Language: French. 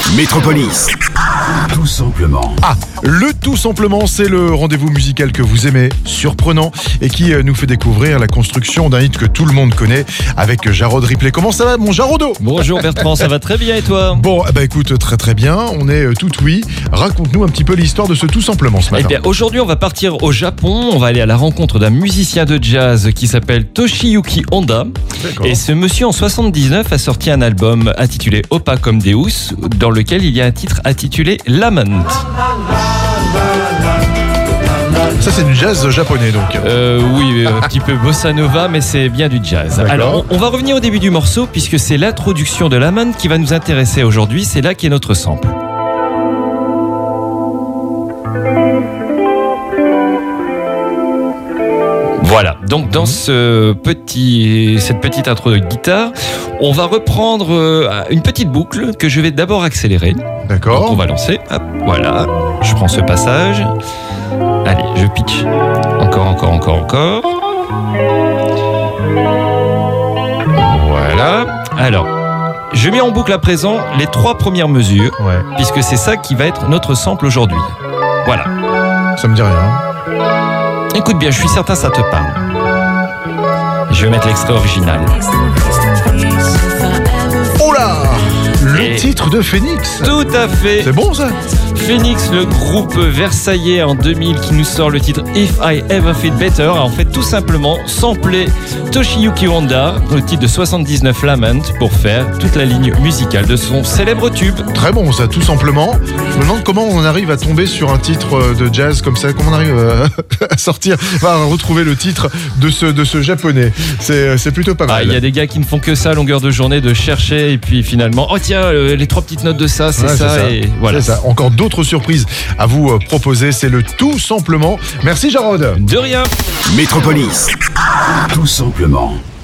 Métropolis. Tout simplement. Le Tout Simplement, c'est le rendez-vous musical que vous aimez, surprenant, et qui nous fait découvrir la construction d'un hit que tout le monde connaît avec Jarod Ripley. Comment ça va, mon Jarodo ? Bonjour Bertrand, ça va très bien et toi ? Bon, écoute, très très bien, on est tout oui. Raconte-nous un petit peu l'histoire de ce Tout Simplement ce matin. Eh bien, aujourd'hui, on va partir au Japon. On va aller à la rencontre d'un musicien de jazz qui s'appelle Toshiyuki Honda. D'accord. Et ce monsieur, en 79, a sorti un album intitulé Opa comme Deus, dans lequel il y a un titre intitulé Lament. Ça, c'est du jazz japonais, donc. Oui, un petit peu bossa nova, mais c'est bien du jazz. D'accord. Alors, on va revenir au début du morceau, puisque c'est l'introduction de Lament qui va nous intéresser aujourd'hui. C'est là qu'est notre sample. Voilà, donc dans cette petite intro de guitare, on va reprendre une petite boucle que je vais d'abord accélérer. D'accord. Donc on va lancer, hop, voilà, je prends ce passage, allez, je pitch, encore. Voilà, alors, je mets en boucle à présent les 3 premières mesures, Ouais, puisque c'est ça qui va être notre sample aujourd'hui. Voilà. ça me dit rien. Écoute bien, je suis certain ça te parle. Je vais mettre l'extrait original. Oh là ! Le Et- titre de Phoenix. Tout à fait. C'est bon, ça ? Phoenix, le groupe versaillais en 2000 qui nous sort le titre If I Ever Feel Better, a en fait tout simplement samplé Toshiyuki Honda, le titre de 79 Lament, pour faire toute la ligne musicale de son célèbre tube. Très bon, ça, tout simplement. Je me demande comment on arrive à tomber sur un titre de jazz comme ça. Comment on arrive à sortir, à retrouver le titre de ce japonais. C'est plutôt pas mal. Il y a des gars qui ne font que ça à longueur de journée, de chercher et puis finalement, oh tiens, les 3 petites notes de ça, c'est Ouais, ça, et voilà. C'est ça. Encore d'autres surprises à vous proposer. C'est le Tout Simplement. Merci, Jarod. De rien. Métropolis. Tout simplement.